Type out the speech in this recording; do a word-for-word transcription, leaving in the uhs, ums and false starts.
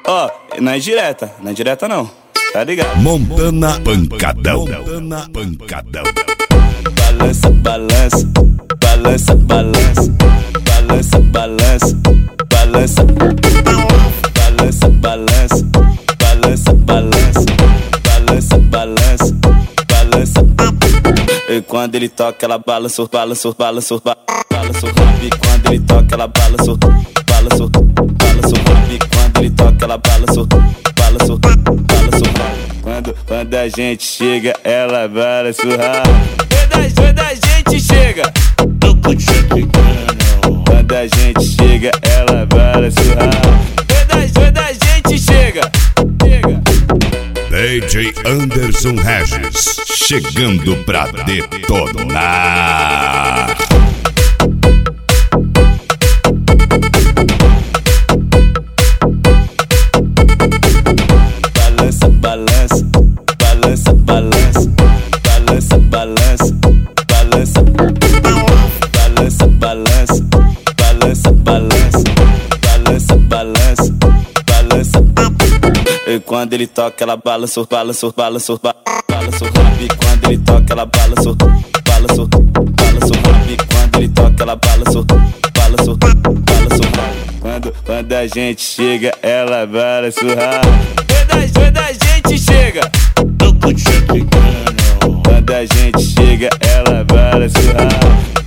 Ó, oh, não é direta, não é direta não, tá ligado? Montana Pancadão. Montana Pancadão. Balança, balança, balança, balança, balança, balança, balança, balança, balança, balança, balança, balança, balança, balança. E quando ele toca, ela balança, balança, balança, balança o rap. Quando ele toca, ela balança, balança, balança o rap. Quando ele toca, ela balança, balança, balança o rap. Quando, quando a gente chega, ela balança o rap. Quando a gente chega, quando a gente chega, ela balança o rap. Quando a gente chega, chega. D J Anderson Regis, chegando pra detonar. Balança, balança, balança, balança, balança, balança, balança, balança, balança, balança, balança, balança, balança, balança. E quando ele toca, ela balança, balança, balança, balança o rap. Quando ele toca, ela balança, balança, balança o rap. Quando ele toca, ela balança, balança, balança o rap. Quando, quando a gente chega, ela balança o rap. Quando a gente chega, quando a gente chega, ela balança o rap.